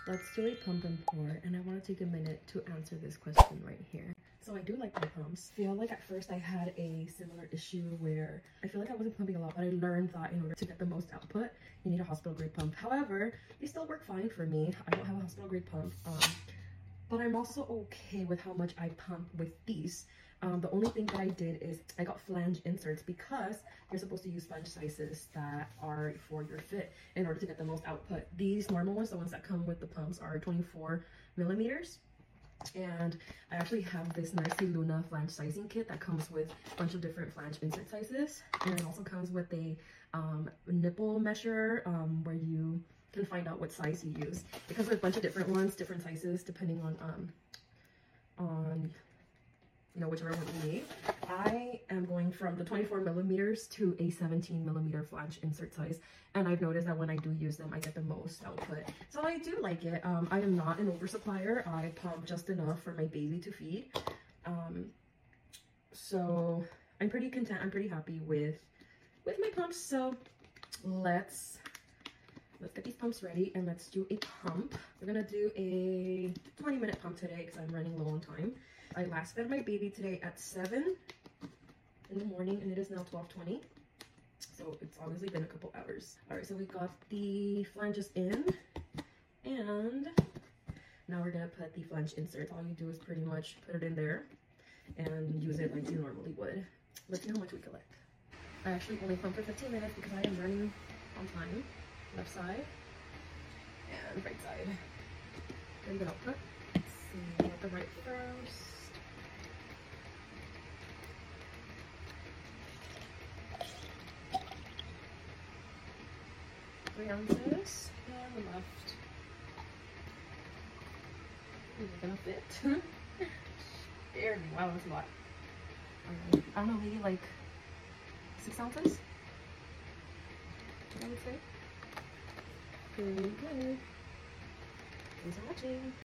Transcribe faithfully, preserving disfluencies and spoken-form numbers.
let's do a pump and pour, and I want to take a minute to answer this question right here. So I do like my pumps. I feel like at first I had a similar issue where I feel like I wasn't pumping a lot, but I learned that in order to get the most output, you need a hospital grade pump. However, they still work fine for me. I don't have a hospital grade pump, um, but I'm also okay with how much I pump with these. Um, the only thing that I did is I got flange inserts because you're supposed to use flange sizes that are for your fit in order to get the most output. These normal ones, the ones that come with the pumps, are twenty-four millimeters. And I actually have this Narcy Luna flange sizing kit that comes with a bunch of different flange insert sizes. And it also comes with a um, nipple measure um, where you can find out what size you use. It comes with a bunch of different ones, different sizes, depending on um, on you know, whichever one you need. I am going from the twenty-four millimeters to a seventeen millimeter flange insert size, and I've noticed that when I do use them, I get the most output. So I do like it. Um, I am not an oversupplier. I pump just enough for my baby to feed. Um, so I'm pretty content. I'm pretty happy with with my pumps. So let's let's get these pumps ready and let's do a pump. We're gonna do a twenty minute pump today because I'm running low on time. I last fed my baby today at seven in the morning, and it is now twelve twenty. So it's obviously been a couple hours. All right, so we got the flanges in, and now we're gonna put the flange inserts. All you do is pretty much put it in there and use it like you normally would. Let's see how much we collect. I actually only pump for fifteen minutes because I am running on time. Left side and right side. Very good output. Let's see what the right first. Three ounces, and the left is it gonna fit? Barely. Wow, that's a lot. Um, I don't know, maybe like six ounces, I would say. Pretty good. Thanks for watching.